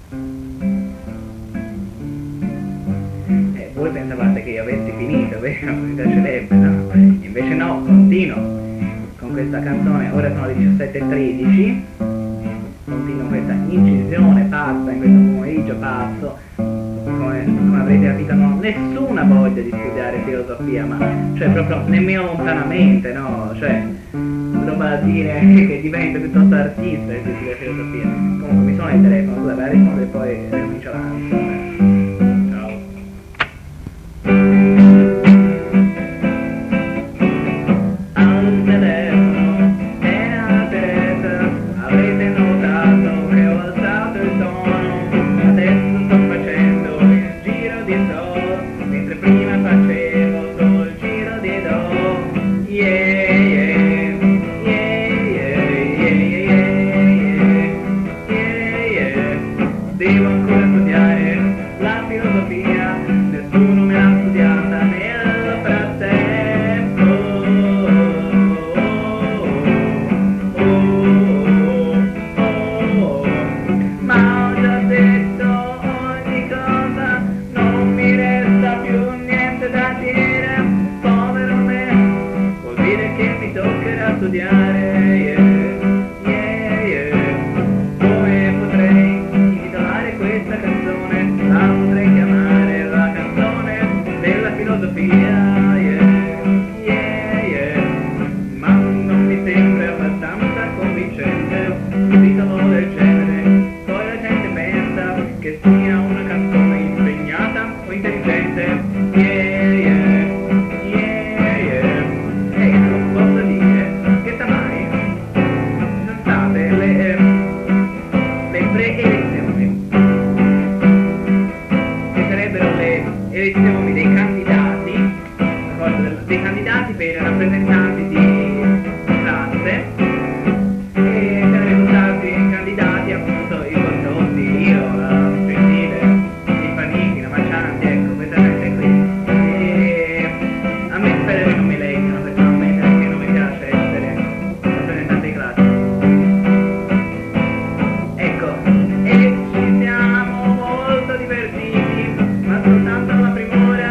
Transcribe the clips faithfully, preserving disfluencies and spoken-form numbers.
Eh, voi pensavate che io avessi finito, vero? Mi piacerebbe, no? Invece no, continuo con questa canzone. Ora sono le diciassette e tredici, continuo questa incisione pazza in questo pomeriggio pazzo. Come, come avrete capito, non ho nessuna voglia di studiare filosofia, ma cioè proprio nemmeno lontanamente, no? Cioè, roba da dire che divento piuttosto artista se studio filosofia. Comunque mi suona il telefono, scusa, vai a rispondere e poi ricomincio la canzone. Devo ancora studiare la filosofia, nessuno me l'ha studiata nel frattempo. Oh, oh, oh, oh. Ma ho già detto ogni cosa, non mi resta più niente da dire. Povero me, vuol dire che mi toccherà studiare. Yeah. Yeah, yeah, yeah. Ma non mi sembra abbastanza convincente un titolo del genere. Poi la gente pensa che sia una canzone impegnata o intelligente. Yeah, yeah, yeah, yeah. E non posso dire che stamani sono state le, le pre-elezioni, che sarebbero le elezioni dei candidati dei candidati per rappresentanti di classe, e sarebbero stati candidati appunto i Condotti, io, la Gentile, i Panini, la Marcianti, ecco, questa gente qui. E a me spero che non mi leggano personalmente, perché non mi piace essere rappresentante di classe. Ecco, e ci siamo molto divertiti, ma soltanto alla prima ora.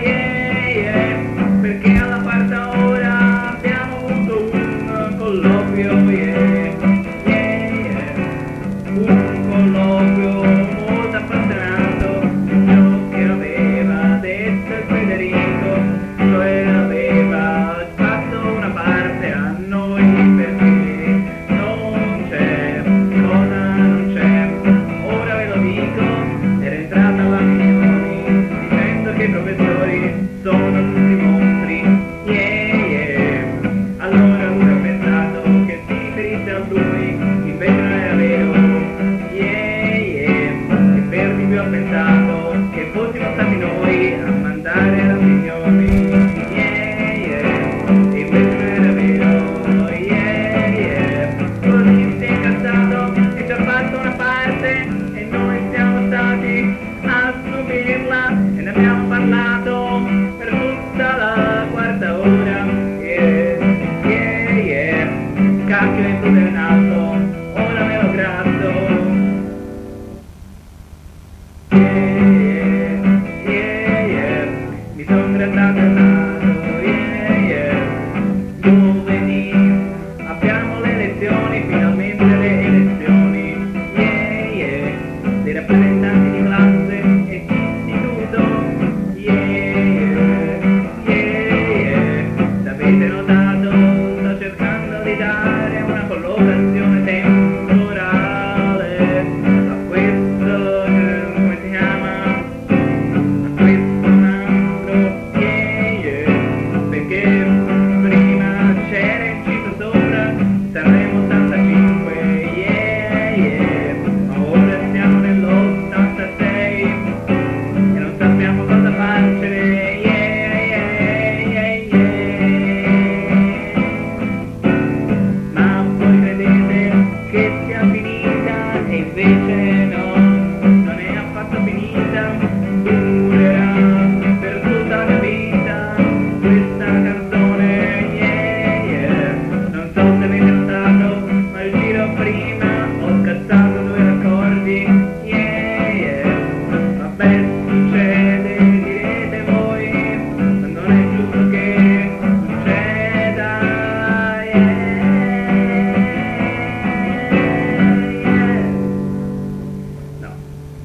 Perché alla quarta ora abbiamo avuto un colloquio, yeah, yeah, yeah. Un colloquio molto appassionato su ciò che aveva detto il Federico, cioè aveva fatto una parte a noi perché non c'è, cosa non c'è, ora ve lo dico, era entrata alla Milioni dicendo che i professori sono tutti mostri. Yeah, yeah. Allora lui ha pensato che si riferisse a lui, invece non era vero. Yeah, yeah. E per di più ha pensato che fossimo stati noi a mandare la Milioni. Yeah, yeah. E invece non era vero. Yeah, yeah. Così si è incazzato e ci ha fatto una parte e noi siamo stati a subirla e ne abbiamo parlato per tutta la quarta ora. Yeah, yeah, yeah. Cacchio è tutto il naso, ora me lo gratto. Yeah.